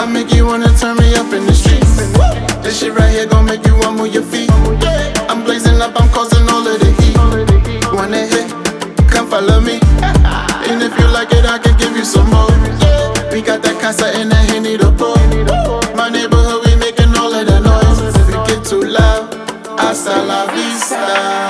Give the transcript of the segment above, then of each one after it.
make you wanna turn me up in the streets. This shit right here gon' make you wanna move your feet. I'm blazing up, I'm causing all of the heat. Wanna hit? Come follow me. And if you like it, I can give you some more. We got that casa and that Henny to pour. My neighborhood, we making all of the noise. If it get too loud, hasta la vista.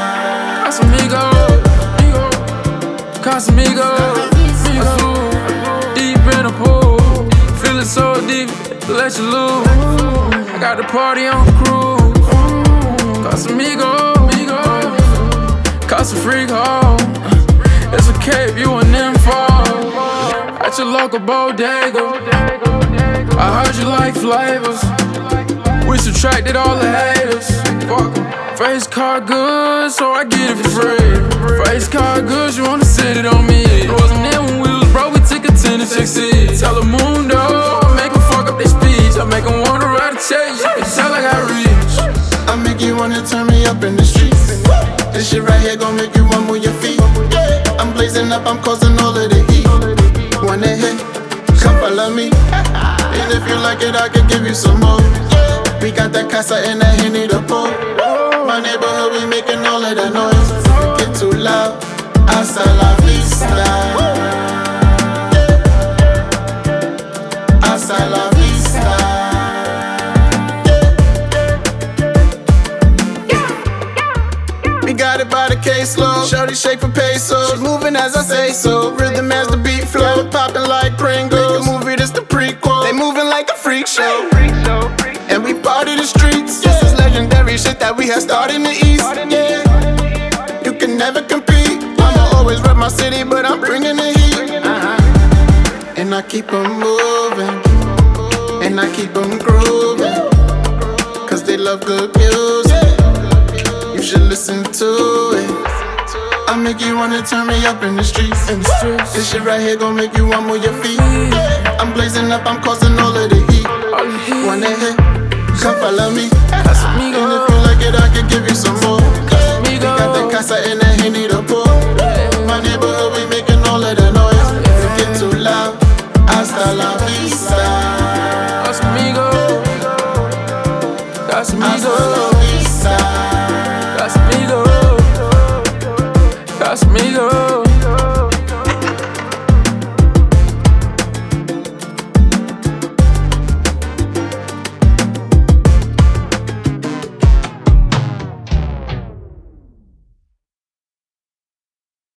Casamigos, deep in the pool, feeling so deep, let you loose. I got the party on cruise. Casamigos, Casa Freak home. It's a cape, you an info. At your local bodega. I heard you like flavors. We subtracted all the haters. Fuck 'em. Face card good, so I get it for free. Face card good, you wanna sit it on me. It wasn't there when we was broke, we took it to the succeed. Telemundo, I make 'em fuck up their speech. I make 'em wanna ride a chase. You tell I got reach. I make you wanna turn me up in the streets. This shit right here gon' make you wanna move your feet. I'm blazing up, I'm causing all of the heat. Wanna hit? Come follow me. And if you like it, I can give you some more. We got that casa and that Henny to pour. My neighborhood, we making all of the noise. If it get too loud, hasta la vista. Hasta la vista. We got it by the caseload. Shorty shake for pesos. She moving as I say so. Rhythm as the beat flow. Popping like Pringles. Make a movie, this the prequel. They moving like a freak show. And we party the streets. This is legendary shit that we have started in the East. Yeah, you can never compete. I'ma always rep my city, but I'm bringing the heat. And I keep 'em moving. And I keep 'em grooving. Cause they love good music. You should listen to it. I make you wanna turn me up in the streets. This shit right here gon' make you wanna move your feet. I'm blazing up, I'm causing all of the heat. Wanna hit? Come follow me. And if you like it, I can give you some more. We got the casa and that Henny to pour. My neighborhood, we making all of the noise. If it get too loud, hasta la vista. Casamigos.